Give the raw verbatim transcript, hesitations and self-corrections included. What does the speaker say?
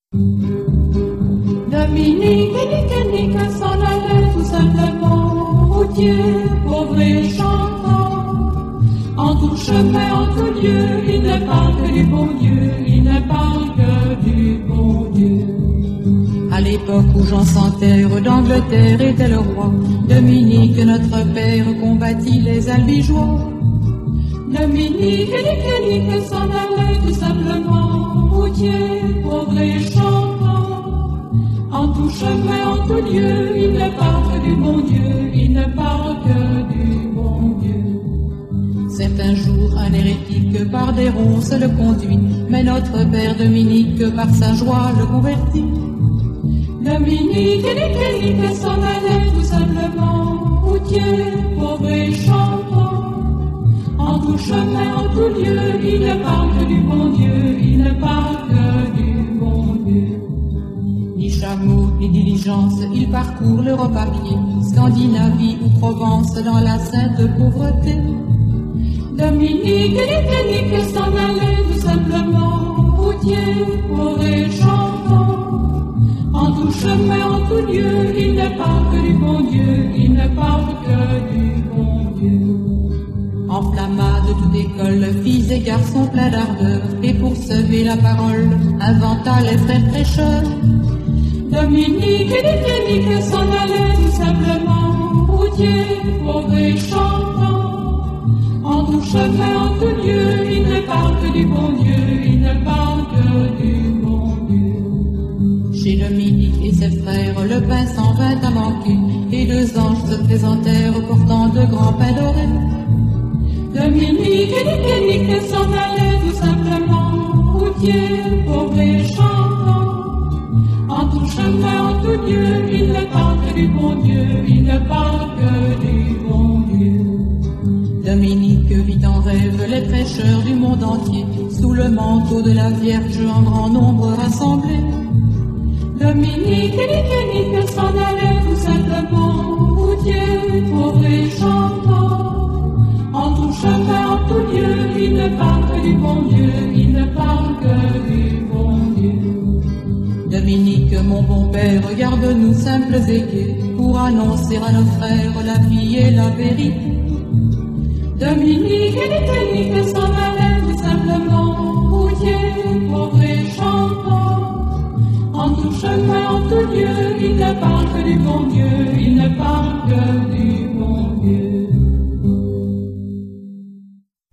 Dominique et Nicanique s'en allaient tout simplement, routier, pauvre et chantant. En tout chemin, en tout lieu, il ne parle que du bon Dieu, il ne parle que du bon Dieu. À l'époque où Jean sans terre d'Angleterre était le roi, Dominique, notre père, combattit les albigeois. Dominique et Nicanique s'en allaient tout simplement, routier, pauvre et chantant. En tout chemin, en tout lieu, il ne parle que du bon Dieu, il ne parle que du bon Dieu. C'est un jour un hérétique par des ronces le conduit, mais notre père Dominique par sa joie le convertit. Dominique et Nicanique s'en allaient tout simplement, routier, pauvre et chantant. En tout chemin, en tout lieu, il ne parle que du bon Dieu, il ne parle que du bon Dieu. Ni chameau, ni diligence, il parcourt l'Europe à pied, Scandinavie ou Provence dans la sainte pauvreté. Dominique et Nicanique s'en allaient tout simplement, routier, pauvre et chantant. En tout chemin, en tout lieu, il ne parle que du bon Dieu, il ne parle que du bon Dieu. Enflamma de toute école, filles et garçons pleins d'ardeur, et pour sauver la parole, inventa les frères prêcheurs. Dominique et Nicanique s'en allaient tout simplement, routier, pauvre et chantant. En tout chemin, en tout lieu, il ne parle que du bon Dieu, il ne parle que du bon Dieu. Chez Dominique et ses frères, le pain s'en vint à manquer, et deux anges se présentèrent portant de grands pains dorés. Dominique et Nicanique s'en allaient tout simplement, routier, pauvre et chantant. En tout chemin, en tout lieu, il ne parle que du bon Dieu, il ne parle que du bon Dieu. Dominique vit en rêve les prêcheurs du monde entier, sous le manteau de la Vierge en grand nombre rassemblés. Dominique et Nicanique s'en allaient tout simplement, routier, pauvre et chantant. En tout chemin, en tout lieu, il ne parle que du bon Dieu, il ne parle que du bon Dieu. Dominique, mon bon père, regarde-nous simples et gais, pour annoncer à nos frères la vie et la vérité. Dominique et Nicanique s'en allaient tout simplement, routier, pauvre et chantant. En tout chemin, en tout lieu, il ne parle que du bon Dieu,